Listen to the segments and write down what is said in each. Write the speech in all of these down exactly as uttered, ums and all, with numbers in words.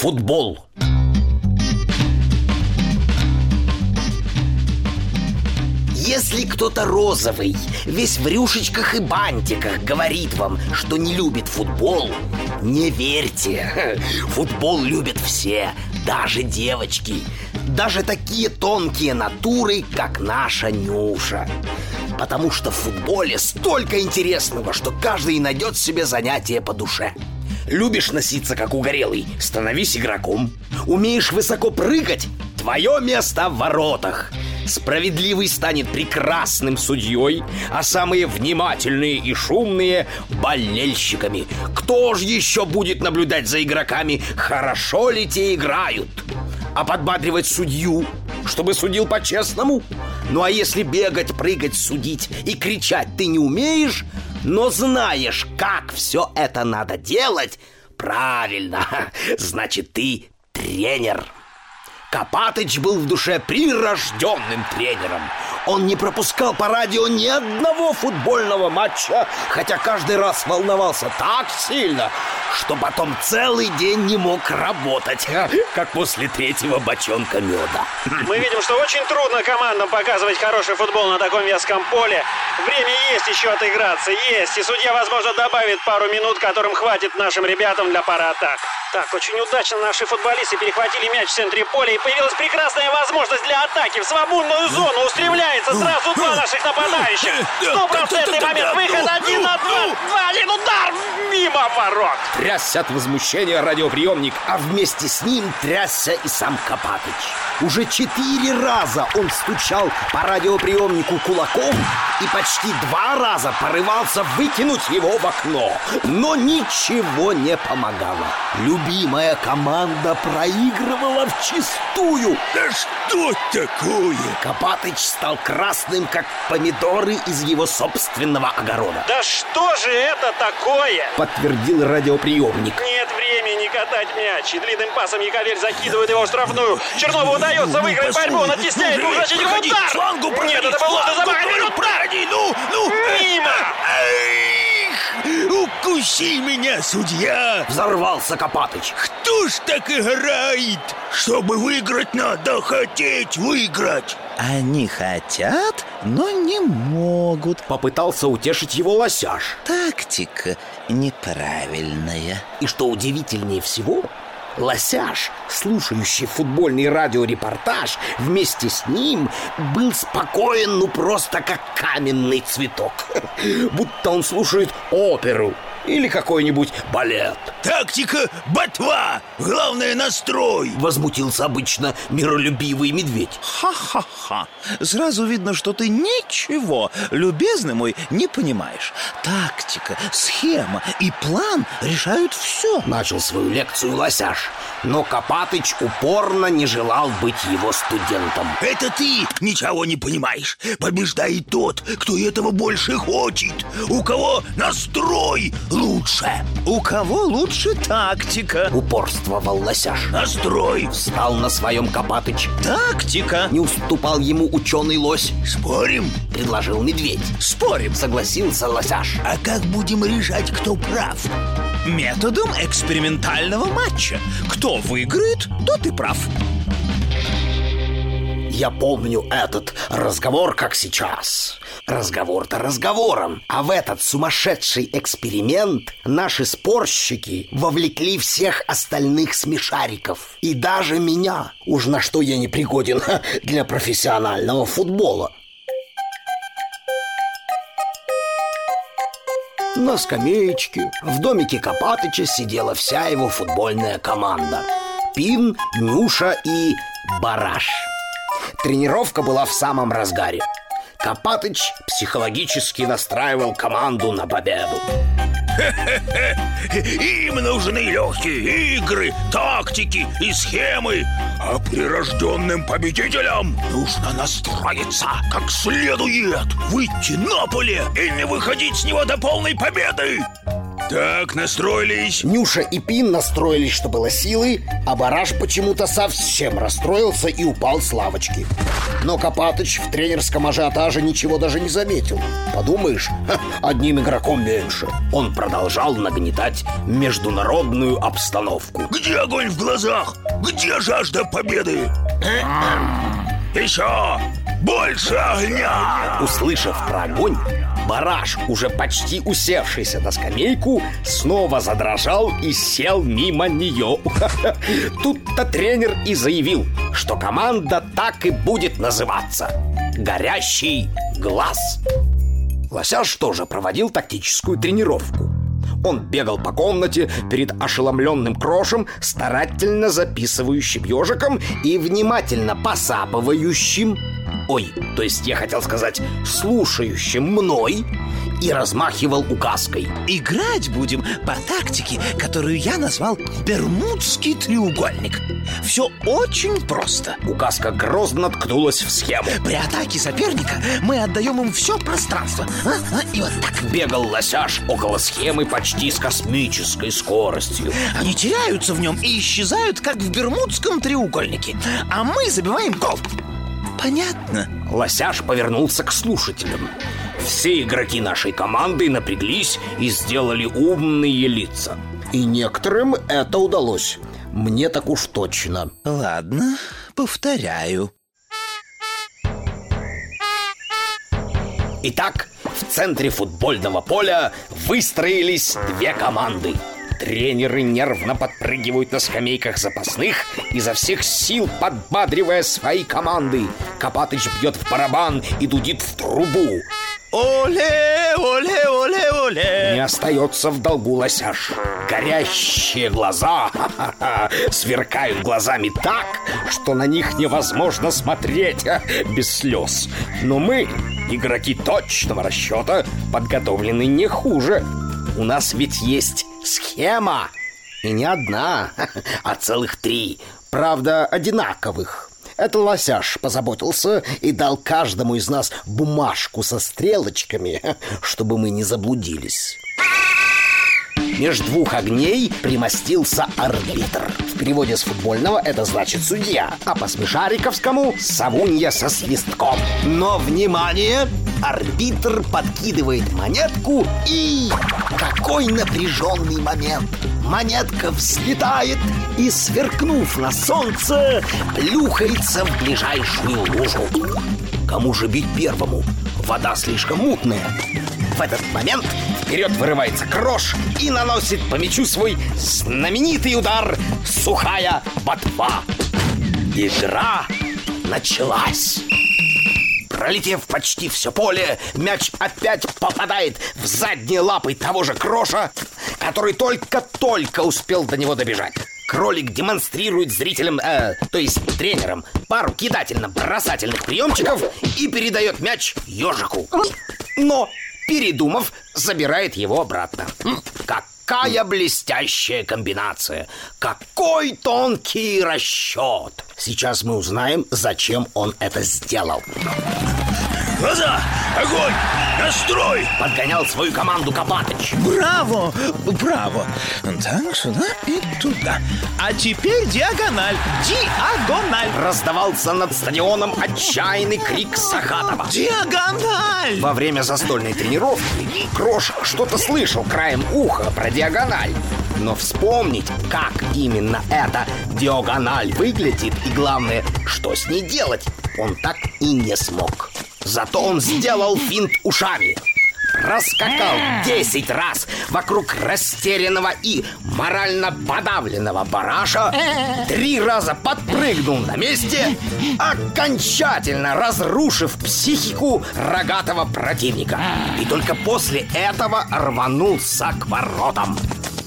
футбол. Если кто-то розовый, весь в рюшечках и бантиках, говорит вам, что не любит футбол, не верьте. Футбол любят все, даже девочки. Даже такие тонкие натуры, как наша Нюша. Потому что в футболе столько интересного, что каждый найдет себе занятие по душе. Любишь носиться, как угорелый? Становись игроком. Умеешь высоко прыгать? Твое место в воротах. Справедливый станет прекрасным судьей, а самые внимательные и шумные – болельщиками. Кто же еще будет наблюдать за игроками, хорошо ли те играют? А подбадривать судью, чтобы судил по-честному? Ну а если бегать, прыгать, судить и кричать ты не умеешь, но знаешь, как все это надо делать, правильно, значит ты тренер. Копатыч был в душе прирожденным тренером. Он не пропускал по радио ни одного футбольного матча, хотя каждый раз волновался так сильно, что потом целый день не мог работать, как после третьего бочонка меда. Мы видим, что очень трудно командам показывать хороший футбол на таком вязком поле. Время есть еще отыграться, есть. И судья, возможно, добавит пару минут, которым хватит нашим ребятам для пары атак. Так, очень удачно наши футболисты перехватили мяч в центре поля, и появилась прекрасная возможность для атаки. В свободную зону устремляется сразу два наших нападающих. Стопроцентный момент, выход один на два, два, один, удар мимо ворот. Трясся от возмущения радиоприемник, а вместе с ним трясся и сам Копатыч. Уже четыре раза он стучал по радиоприемнику кулаком и почти два раза порывался выкинуть его в окно. Но ничего не помогало. Любимая команда проигрывала вчистую. Да что такое? Копатыч стал красным, как помидоры из его собственного огорода. Да что же это такое? Подтвердил радиоприемник. Нет времени катать мяч. И длинным пасом Яковлев закидывает его в штрафную. Чернову удается выиграть борьбу, он оттесняет двух защитников. Удар! Флангу проходи, Нет, это был лучший замах. Проходи, ну, ну! Мимо! Эх, укуси меня, судья! Взорвался Копатыч. Кто ж так играет? Чтобы выиграть, надо хотеть выиграть. Они хотят, но не могут. Попытался утешить его Лосяш. Тактика неправильная. И что удивительнее всего, Лосяш, слушающий футбольный радиорепортаж, вместе с ним был спокоен, ну просто как каменный цветок. Будто он слушает оперу или какой-нибудь балет. Тактика ботва, главное настрой. Возмутился обычно миролюбивый медведь. Ха-ха-ха. Сразу видно, что ты ничего, любезный мой, не понимаешь. Тактика, схема и план решают все. Начал свою лекцию Лосяш, но Копатыч упорно не желал быть его студентом. Это ты ничего не понимаешь. Побеждает тот, кто этого больше хочет. У кого настрой лучше. У кого лучше тактика? Упорствовал Лосяш. Настрой. Встал на своем Копатыч. Тактика. Не уступал ему ученый Лось. Спорим? Предложил медведь. Спорим. Согласился Лосяш. А как будем решать, кто прав? Методом экспериментального матча. Кто выиграет, тот и прав. Я помню этот разговор как сейчас. Разговор-то разговором. А в этот сумасшедший эксперимент наши спорщики вовлекли всех остальных смешариков. И даже меня. Уж на что я не пригоден для профессионального футбола. На скамеечке в домике Копатыча сидела вся его футбольная команда. Пин, Нюша и Бараш. Тренировка была в самом разгаре. Копатыч психологически настраивал команду на победу. Им нужны легкие игры, тактики и схемы. А прирожденным победителям нужно настроиться как следует, выйти на поле и не выходить с него до полной победы. Так, настроились. Нюша и Пин настроились, что было силы, а Бараш почему-то совсем расстроился и упал с лавочки. Но Копатыч в тренерском ажиотаже ничего даже не заметил. Подумаешь, ха, одним игроком меньше. Он продолжал нагнетать международную обстановку. Где огонь в глазах? Где жажда победы? Еще больше огня! Услышав про огонь, Бараш, уже почти усевшийся на скамейку, снова задрожал и сел мимо нее. Тут-то тренер и заявил, что команда так и будет называться «Горящий глаз». Лосяш тоже проводил тактическую тренировку. Он бегал по комнате перед ошеломленным Крошем, старательно записывающим ежиком и внимательно посапывающим, ой, то есть я хотел сказать, слушающим мной, и размахивал указкой. Играть будем по тактике, которую я назвал Бермудский треугольник. Все очень просто. Указка грозно ткнулась в схему. При атаке соперника мы отдаем им все пространство. А? А? И вот так. Бегал Лосяш около схемы почти с космической скоростью. Они теряются в нем и исчезают, как в Бермудском треугольнике. А мы забиваем гол. Понятно? Лосяш повернулся к слушателям. Все игроки нашей команды напряглись и сделали умные лица. И некоторым это удалось. Мне так уж точно. Ладно, повторяю. Итак, в центре футбольного поля выстроились две команды. Тренеры нервно подпрыгивают на скамейках запасных, изо всех сил подбадривая свои команды. Копатыч бьет в барабан и дудит в трубу. Оле, оле, оле, оле. Не остается в долгу Лосяш. Горящие глаза ха-ха-ха, сверкают глазами так, что на них невозможно смотреть без слез. Но мы, игроки точного расчета, подготовлены не хуже. У нас ведь есть схема. И не одна, а целых три. Правда, одинаковых. Это Лосяш позаботился и дал каждому из нас бумажку со стрелочками, чтобы мы не заблудились. Меж двух огней примостился арбитр. В переводе с футбольного это значит судья, а по смешариковскому — совунья со свистком. Но, внимание! Арбитр подкидывает монетку и... Какой напряженный момент! Монетка взлетает и, сверкнув на солнце, плюхается в ближайшую лужу. Кому же бить первому? Вода слишком мутная. В этот момент вперед вырывается Крош и наносит по мячу свой знаменитый удар «Сухая ботва». Игра началась. Пролетев почти все поле, мяч опять попадает в задние лапы того же Кроша, который только-только успел до него добежать. Кролик демонстрирует зрителям, э, то есть тренерам, пару кидательно-бросательных приемчиков и передает мяч ежику. Но, передумав, забирает его обратно. Какая блестящая комбинация! Какой тонкий расчет! Сейчас мы узнаем, зачем он это сделал. Глаза! Огонь! Настрой! Подгонял свою команду Копатыч. Браво! Браво! Так, сюда и туда. А теперь диагональ! Диагональ! Раздавался над стадионом отчаянный крик Сахатова. Диагональ! Во время застольной тренировки Крош что-то слышал краем уха про диагональ. Но вспомнить, как именно эта диагональ выглядит и, главное, что с ней делать, он так и не смог. Зато он сделал финт ушами. Раскакал десять раз вокруг растерянного и морально подавленного Бараша, три раза подпрыгнул на месте, окончательно разрушив психику рогатого противника. И только после этого рванулся к воротам.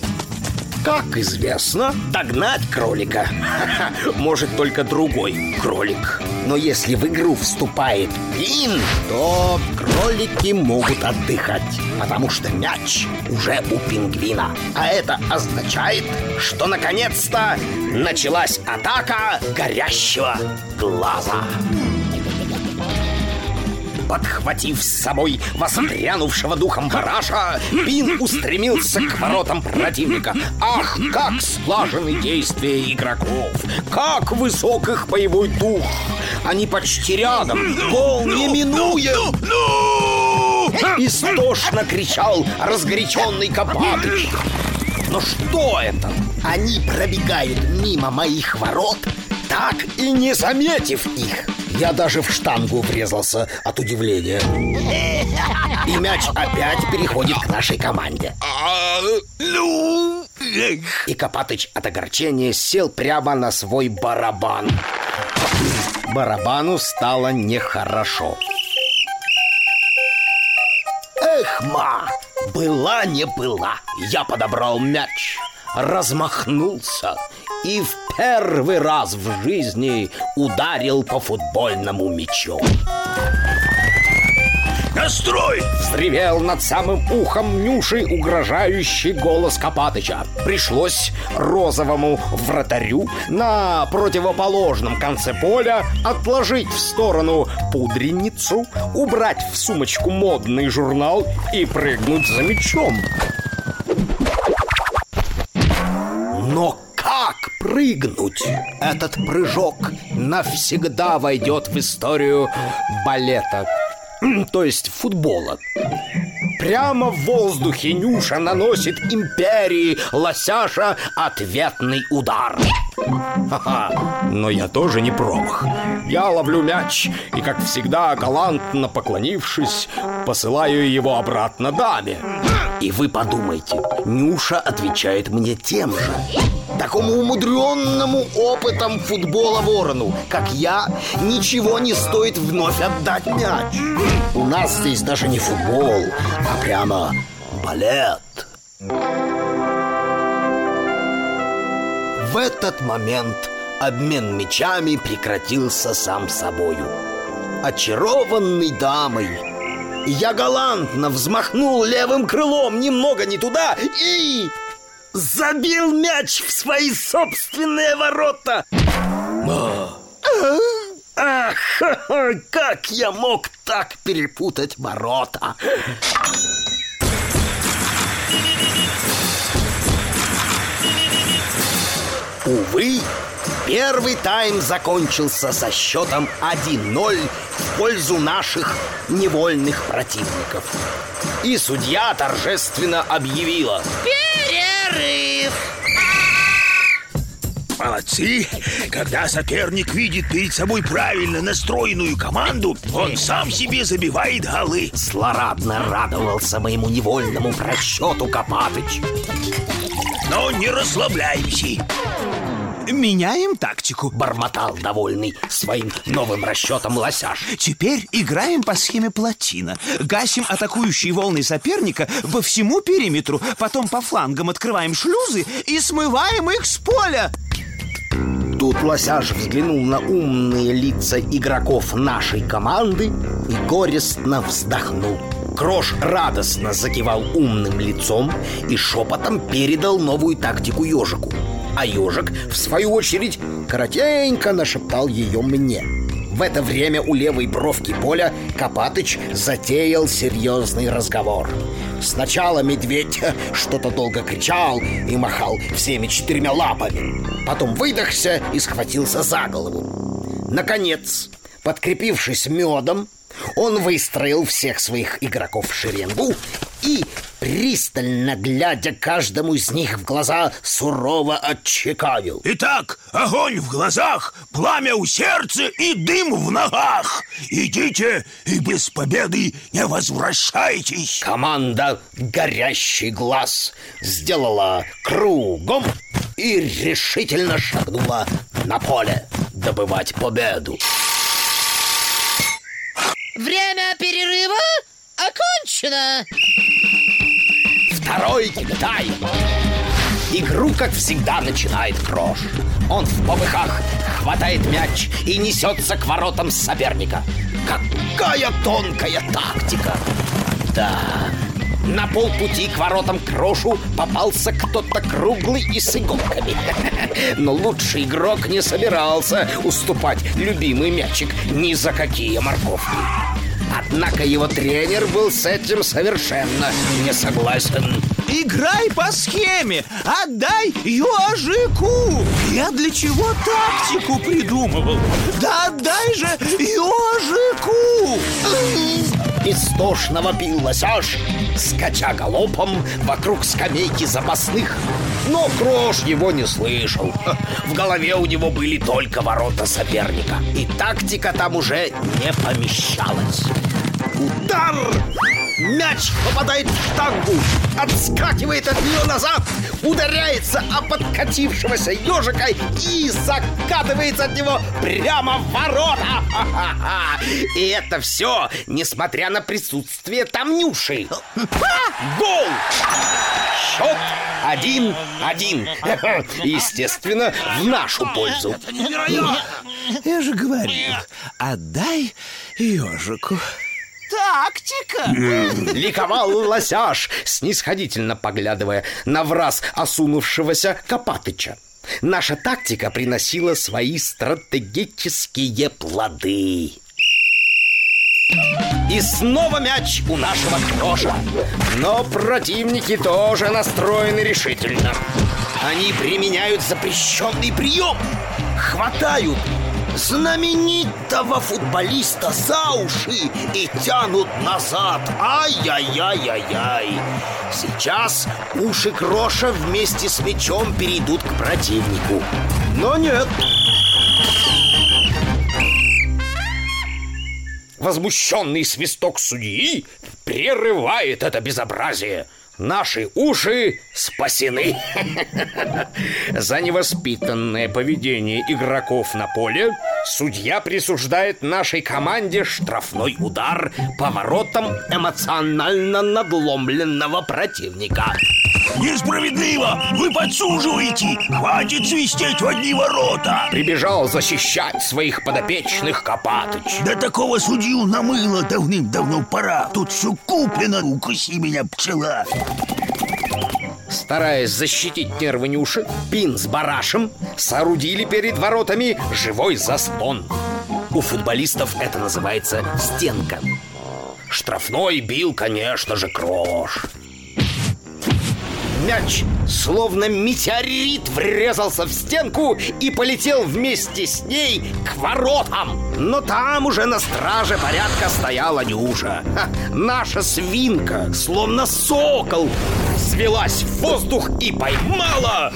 Как известно, догнать кролика может только другой кролик. Но если в игру вступает Пин, то кролики могут отдыхать, потому что мяч уже у пингвина. А это означает, что наконец-то началась атака горящего глаза. Подхватив с собой воспрянувшего духом бараша, Бин устремился к воротам противника. Ах, как слажены действия игроков! Как высок их боевой дух! Они почти рядом, гол не минуя! Ну, ну, ну! Истошно кричал разгоряченный Копатыч. Но что это? Они пробегают мимо моих ворот, так и не заметив их. Я даже в штангу врезался от удивления. И мяч опять переходит к нашей команде. Ну! И Копатыч от огорчения сел прямо на свой барабан. Барабану стало нехорошо. Эх, ма! Была не была. Я подобрал мяч, размахнулся и в первый раз в жизни ударил по футбольному мячу. Настрой! Взревел над самым ухом Нюши угрожающий голос Копатыча. Пришлось розовому вратарю на противоположном конце поля отложить в сторону пудреницу, убрать в сумочку модный журнал и прыгнуть за мячом. Но как прыгнуть? Этот прыжок навсегда войдет в историю балета, то есть футбола. Прямо в воздухе Нюша наносит империи Лосяша ответный удар. Ха-ха, но я тоже не промах. Я ловлю мяч и, как всегда, галантно поклонившись, посылаю его обратно даме. И вы подумайте, Нюша отвечает мне тем же. Такому умудренному опытом футбола ворону, как я, ничего не стоит вновь отдать мяч. У нас здесь даже не футбол, а прямо балет. В этот момент обмен мячами прекратился сам собою. Очарованный дамой, я галантно взмахнул левым крылом немного не туда и забил мяч в свои собственные ворота. Ах, как я мог так перепутать ворота? Увы, первый тайм закончился со счетом один ноль в пользу наших невольных противников. И судья торжественно объявила: перерыв! Молодцы! Когда соперник видит перед собой правильно настроенную команду, он сам себе забивает голы. Злорадно радовался моему невольному просчету Копатыч. Но не расслабляемся. Меняем тактику, бормотал довольный своим новым расчетом Лосяш. Теперь играем по схеме плотина. Гасим атакующие волны соперника по всему периметру. Потом по флангам открываем шлюзы и смываем их с поля. Тут Лосяш взглянул на умные лица игроков нашей команды и горестно вздохнул. Крош радостно закивал умным лицом и шепотом передал новую тактику ежику. А ежик, в свою очередь, коротенько нашептал ее мне. В это время у левой бровки поля Копатыч затеял серьезный разговор. Сначала медведь что-то долго кричал и махал всеми четырьмя лапами. Потом выдохся и схватился за голову. Наконец, подкрепившись медом, он выстроил всех своих игроков в шеренгу и, пристально глядя каждому из них в глаза, сурово отчеканил: Итак, огонь в глазах, пламя у сердца и дым в ногах. Идите и без победы не возвращайтесь. Команда «Горящий глаз» сделала кругом и решительно шагнула на поле добывать победу. Время перерыва окончено. Второй тайм. Игру, как всегда, начинает Крош. Он в попыхах хватает мяч и несется к воротам соперника. Какая тонкая тактика! Да, на полпути к воротам Крошу попался кто-то круглый и с иголками. Но лучший игрок не собирался уступать любимый мячик ни за какие морковки. Однако его тренер был с этим совершенно не согласен. Играй по схеме, отдай ежику. Я для чего тактику придумывал? Да отдай же ежику. Истошно вопил лосяш, скача галопом вокруг скамейки запасных. Но Крош его не слышал. В голове у него были только ворота соперника, и тактика там уже не помещалась. Удар! Мяч попадает в штангу, отскакивает от нее назад, ударяется о подкатившегося ежика и закатывается от него прямо в ворота. И это все, несмотря на присутствие там Нюши. Гол! Счет один-один. Естественно, в нашу пользу. Я же говорил, отдай ежику. Тактика! Ликовал лосяш, снисходительно поглядывая на враз осунувшегося Копатыча. Наша тактика приносила свои стратегические плоды. И снова мяч у нашего Кроша. Но противники тоже настроены решительно. Они применяют запрещенный прием. Хватают знаменитого футболиста за уши и тянут назад. Ай-яй-яй-яй-яй. Сейчас уши Кроша вместе с мячом перейдут к противнику. Но нет. Возмущенный свисток судьи прерывает это безобразие. Наши уши спасены. За невоспитанное поведение игроков на поле судья присуждает нашей команде штрафной удар по воротам эмоционально надломленного противника. Несправедливо! Вы подсуживаете! Хватит свистеть в одни ворота! Прибежал защищать своих подопечных Копатыч. Да такого судью намыло давным-давно пора. Тут все куплено, укуси меня, пчела. Стараясь защитить нервы Нюши, Пин с Барашем соорудили перед воротами живой заслон. У футболистов это называется стенка. Штрафной бил, конечно же, Крош. Мяч, словно метеорит, врезался в стенку и полетел вместе с ней к воротам. Но там уже на страже порядка стояла Нюша. Ха, наша свинка, словно сокол, взвелась в воздух и поймала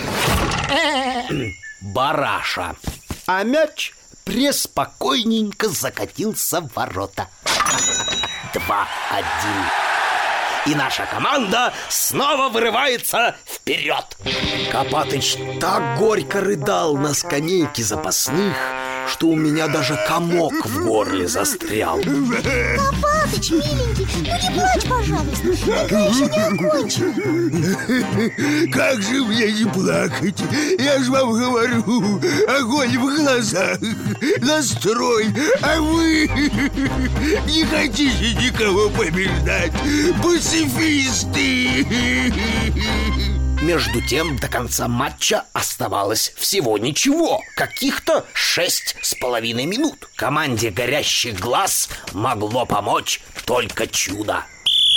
Бараша. А мяч преспокойненько закатился в ворота. Два-один. И наша команда снова вырывается вперед. Копатыч так горько рыдал на скамейке запасных, что у меня даже комок в горле застрял. Копатыч, миленький, ну не плачь, пожалуйста. Игра еще не окончена. Как же мне не плакать? Я же вам говорю, огонь в глазах, настрой, а вы не хотите никого побеждать. Пацифисты! Между тем, до конца матча оставалось всего ничего. Каких-то шесть с половиной минут. Команде горящих глаз могло помочь только чудо.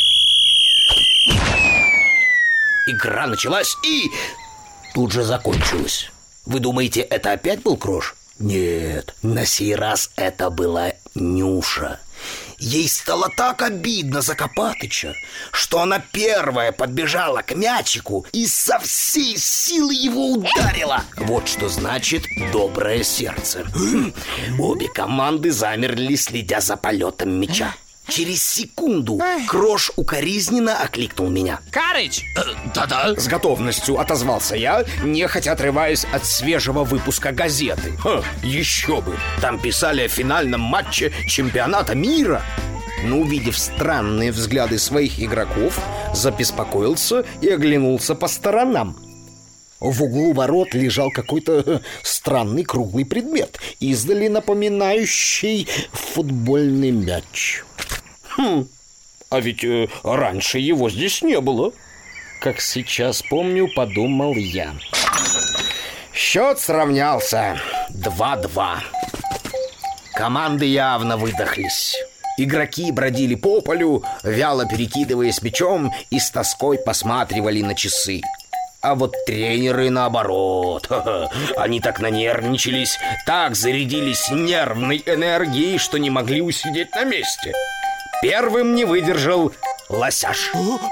Игра началась и тут же закончилась. Вы думаете, это опять был Крош? Нет, на сей раз это была Нюша. Ей стало так обидно за Копатыча, что она первая подбежала к мячику и со всей силы его ударила. Вот что значит доброе сердце. Обе команды замерли, следя за полетом мяча. Через секунду Крош укоризненно окликнул меня. Карыч! Да-да. С готовностью отозвался я, нехотя отрываясь от свежего выпуска газеты. Ха, еще бы! Там писали о финальном матче чемпионата мира. Но, увидев странные взгляды своих игроков, забеспокоился и оглянулся по сторонам. В углу ворот лежал какой-то странный круглый предмет, издали напоминающий футбольный мяч. Хм, а ведь э, раньше его здесь не было. Как сейчас помню, подумал я. Счет сравнялся два-два. Команды явно выдохлись. Игроки бродили по полю, вяло перекидываясь мячом, и с тоской посматривали на часы. А вот тренеры наоборот. Они так нанервничались, так зарядились нервной энергией, что не могли усидеть на месте. Первым не выдержал Лосяш.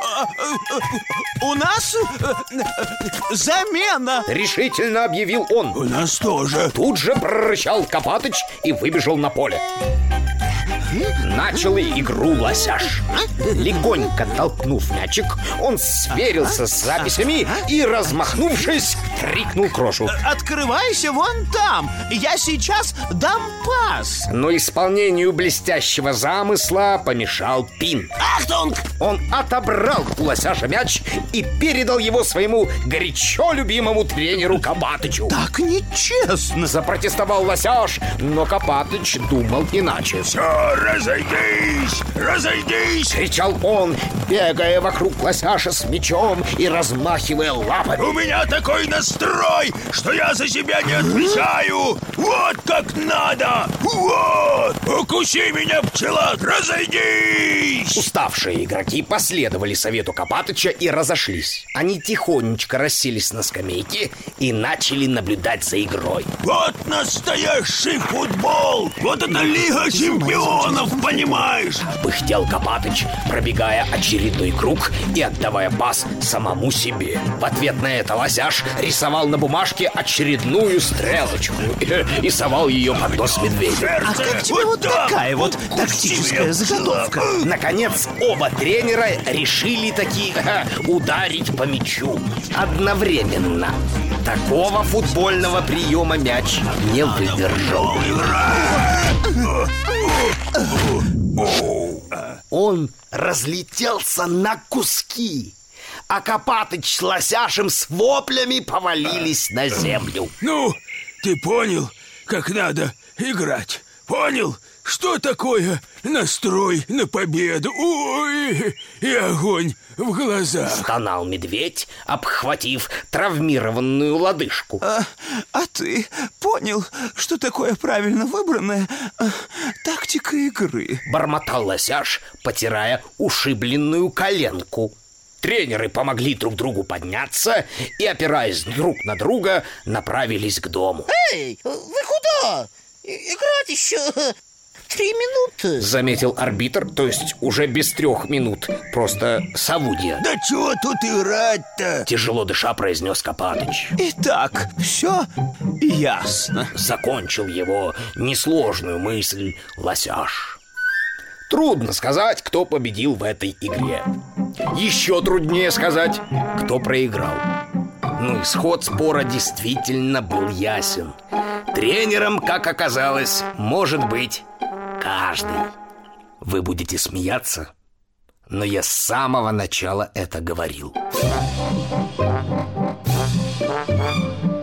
У нас замена! Решительно объявил он. У нас тоже. Тут же прорычал Копатыч и выбежал на поле. Начал игру Лосяш. Легонько толкнув мячик, он сверился с записями и, размахнувшись, крикнул Крошу: открывайся вон там! Я сейчас дам пас! Но исполнению блестящего замысла помешал Пин. Ахтунг! Он отобрал у Лосяша мяч и передал его своему горячо любимому тренеру Копатычу. Так нечестно! Запротестовал Лосяш, но Копатыч думал иначе. Все, разойдись! Разойдись! Кричал он, бегая вокруг Лосяша с мячом и размахивая лапами. У меня такой настрой, что я за себя не отвечаю! Вот как надо! Вот! Укуси меня, пчела! Разойдись! Уставшие игроки последовали совету Копатыча и разошлись. Они тихонечко расселись на скамейке и начали наблюдать за игрой. Вот настоящий футбол! Вот это Лига чемпионов, понимаешь? Пыхтел Копатыч, пробегая очередной круг и отдавая пас самому себе. В ответ на это Лосяш рисовал на бумажке очередную стрелочку и совал ее под нос медведя. А как тебе вот такая вот тактическая заготовка? Наконец, оба тренера решили таки ха, ударить по мячу одновременно. Такого футбольного приема мяч не выдержал. Он разлетелся на куски, а Копатыч с Лосяшем с воплями повалились на землю. Ну, ты понял, как надо играть? Понял, что такое настрой на победу? Ой, и огонь в глазах. Стонал медведь, обхватив травмированную лодыжку. А, а ты понял, что такое правильно выбранная а, тактика игры? Бормотал Лосяш, потирая ушибленную коленку. Тренеры помогли друг другу подняться и, опираясь друг на друга, направились к дому. Эй, вы куда? Играть еще три минуты. Заметил арбитр, то есть уже без трех минут. Просто Савудья. Да чего тут играть-то? Тяжело дыша произнес Копатыч. Итак, все ясно. Закончил его несложную мысль Лосяш. Трудно сказать, кто победил в этой игре. Еще труднее сказать, кто проиграл. Но исход спора действительно был ясен. Тренером, как оказалось, может быть каждый. Вы будете смеяться, но я с самого начала это говорил.